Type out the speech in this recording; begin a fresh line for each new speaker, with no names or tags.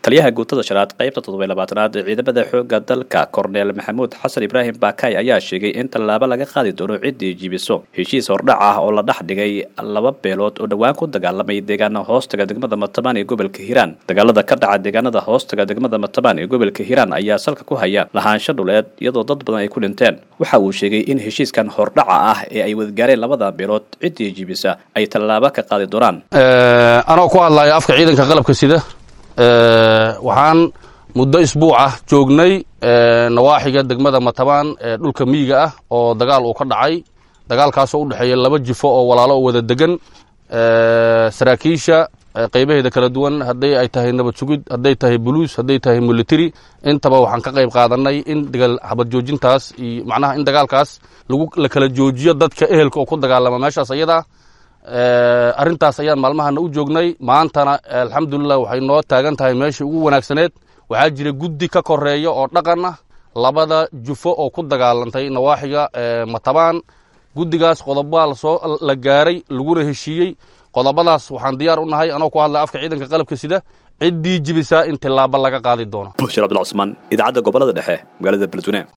taliyaha guutada shanaad qaybta 27aad ee ciidamada xoogga dalka Korneel Maxamuud Xasan Ibraahim Baakay ayaa sheegay in tallaabo laga qaadi doono ciidii jibiso heshiis hordhac ah oo la dhax dhigay laba beelood oo dhawaan ku dagaalamay deegaanada hoostaga degmada Matabaan ee gobolka Hiiraan. Dagaalada ka dhacay deegaanada hoostaga degmada Matabaan ee gobolka Hiiraan ayaa salka ku haya lahaansho dhuleed iyadoo dad badan ay ku dhinteen. Waxa uu sheegay in heshiiskan hordhaca ah ee ay wadgaareen labada beelood ciidii jibisa ay tallaabo ka qaadi doonaan.
Anoo ku hadlayo afka ciidanka qalabka sida waxaan muddo isbuuc ah joognay nawaaxiga degmada Matabaan ee dhulka miyiga ah oo dagaal uu ka dhacay dagaalkaas oo u dhaxeeyay laba jifo oo walaalo oo wada degan saraakiisha qaybaheeda kala duwan haday ay tahay nabad sugid haday tahay buluus haday tahay military intaba waxaan ka qayb qaadanay in dagaal xabad joojintaas iyo macnaha in dagaalkaas la kala joojiyo dadka ehelka oo ku dagaalama meeshaas ayada arintaas ayaan maalmahan u joognay maantana alxamdulillah waxay noo taagan tahay meeshii ugu wanaagsaneed waxaa jira guddi ka koreeyo oo dhaqan ah labada jufo oo ku dagaalantay nawaaxiga Matabaan guddigaas qodobbaa la gaaray laguna heshiiyey qodobadaas waxaan diyaar u nahay anoo ku hadlay afka ciidanka qalabka sida ciddii jibisa in tilaabo laga qaadi doono
Bushra Abdul Usman idaacada gobolada dhexe magaalada Beledweyne.